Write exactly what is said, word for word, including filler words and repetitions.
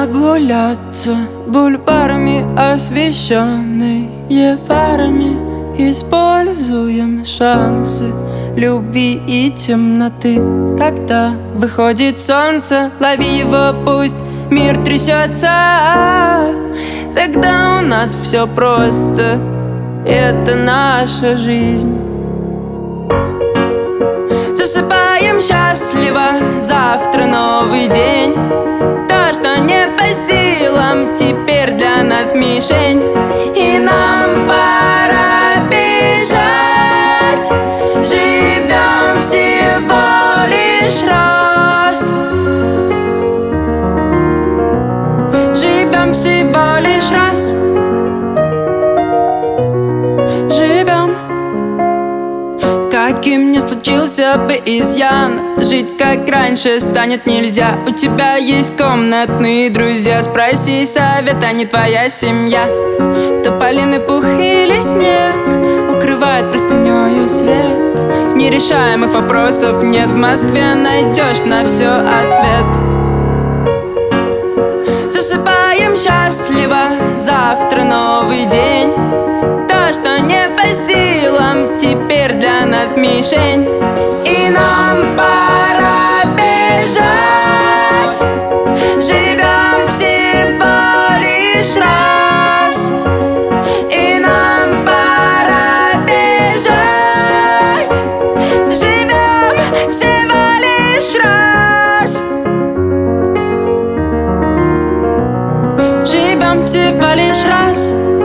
Прогуляться бульварами, освещенные фарами. Используем шансы любви и темноты. Когда выходит солнце, лови его, пусть мир трясется. Тогда у нас все просто, это наша жизнь. Засыпаем счастливо, завтра новый день. То, что не по силам, теперь для нас мишень. И нам пора бежать. Живем всего лишь раз. Живем всего лишь раз. Живем. Каким ни случился бы изъян, жить как раньше станет нельзя. У тебя есть комнатные друзья, спроси совета, не твоя семья. Тополиный пух или снег укрывает простынёю свет. Нерешаемых вопросов нет, в Москве найдешь на все ответ. Засыпаем счастливо, завтра новый день. То, что не по силам, теперь для нас мишень. И нам пора бежать. Живем всего лишь раз. И нам пора бежать. Живем всего лишь раз. Живем всего лишь раз.